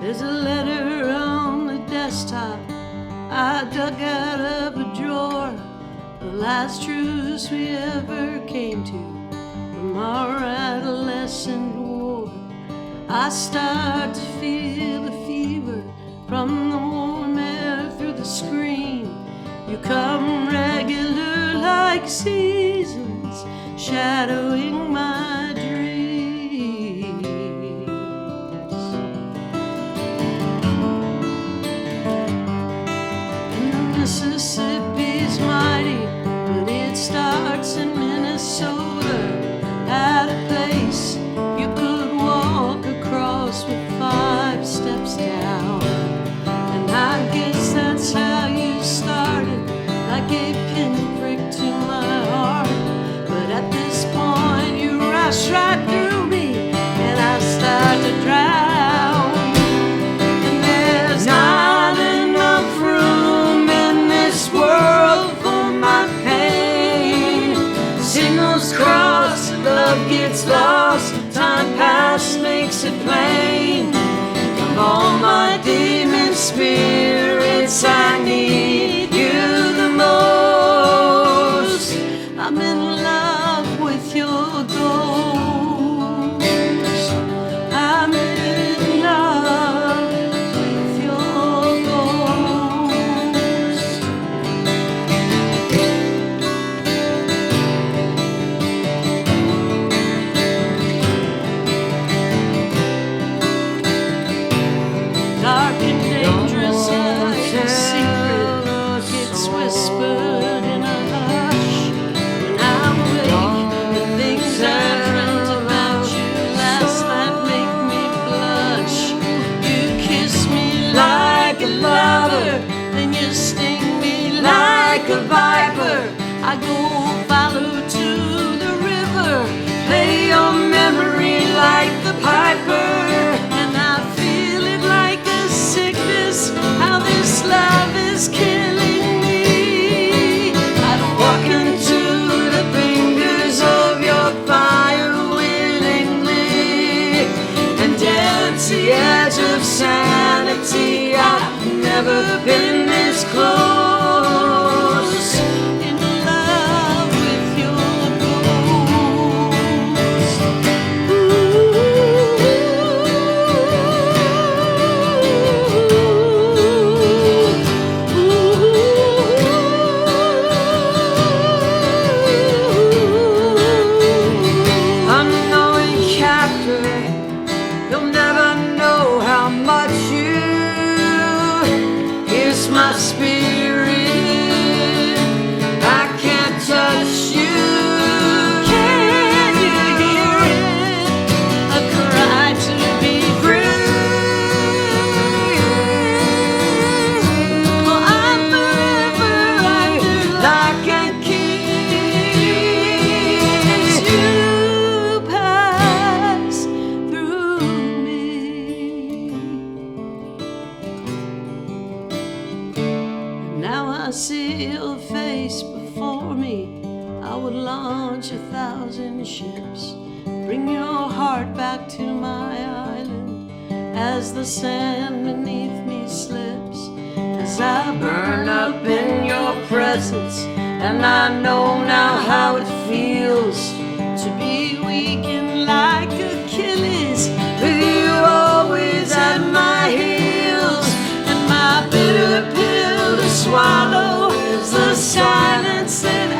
There's a letter on the desktop I dug out of a drawer, the last truce we ever came to from our adolescent war. I start to feel the fever from the warm air through the screen. You come regular like seasons, shadowing my dreams. And the Mississippi's mighty, but it starts in Minnesota, at a place you could walk across with 5 steps down. And I guess that's how you started, like a pinprick to my heart. But at this point you rush right through me, and I start to drown. And there's not enough room in this world for my pain. Signals cross, love gets lost, time past makes it plain. Of all my demon spirits, I need you the most. I'm in love with your ghost. I'm in love with your ghost. Dark and dangerous like a secret gets whispered in a hush. When I'm awake, the things I dreamt about you last night make me blush. You kiss me like a lover, then you sting me like a viper. I go follow to the river, play your memory like the piper. And I feel it like a sickness, how this love is killing me. I'd walk into the fingers of your fire willingly, and dance the edge of sanity. I've never been this close. In love with your ghost. Unknowing captor, you'll never know how much you pierce my spirit. I can't touch you. Can you hear it? A cry to be free. Well, I'm forever under lock and key. As you pass through me. Now I see your face before me. I would launch 1,000 ships, bring your heart back to my island as the sand beneath me slips. As I burn up in your presence, and I know now how it feels to be weakened like Achilles, with you always at my heels. And my bitter pill to swallow is the silence that